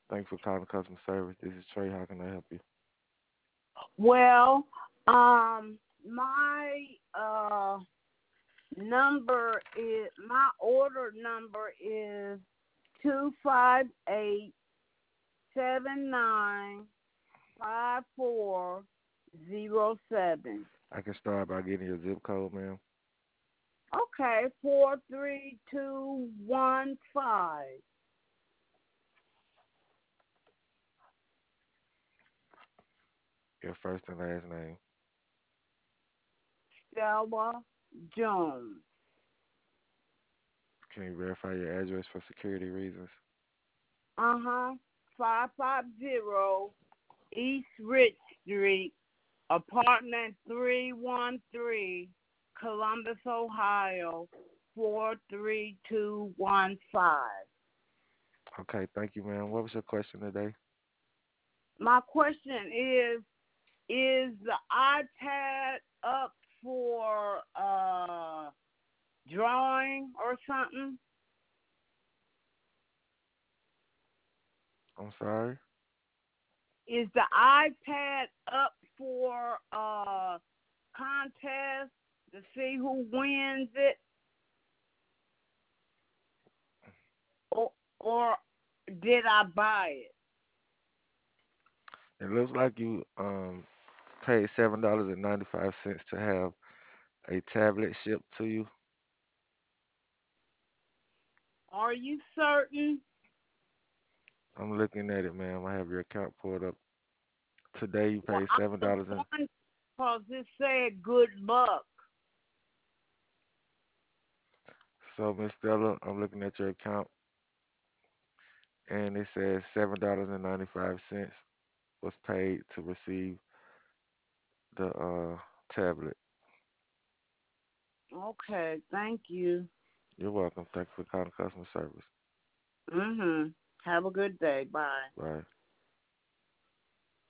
Thanks for calling customer service. This is Trey. How can I help you? Well, my my order number is 258-795407. I can start by getting your zip code, ma'am. Okay, 43215. Your first and last name. Stella Jones. Can you verify your address for security reasons? Uh-huh. 550 East Rich Street, apartment 313, Columbus, Ohio, 43215. Okay, thank you, ma'am. What was your question today? My question is the iPad up for drawing or something? I'm sorry. Is the iPad up for contest to see who wins it, or did I buy it? It looks like you paid $7.95 to have a tablet shipped to you. Are you certain? I'm looking at it, ma'am. I have your account pulled up. Today you Well, paid I was $7 and wondering because it said good luck. so Miss Stella, I'm looking at your account and it says $7.95 was paid to receive the tablet. Okay, thank you. You're welcome. Thank you for calling customer service. Mhm. Have a good day. Bye. Bye.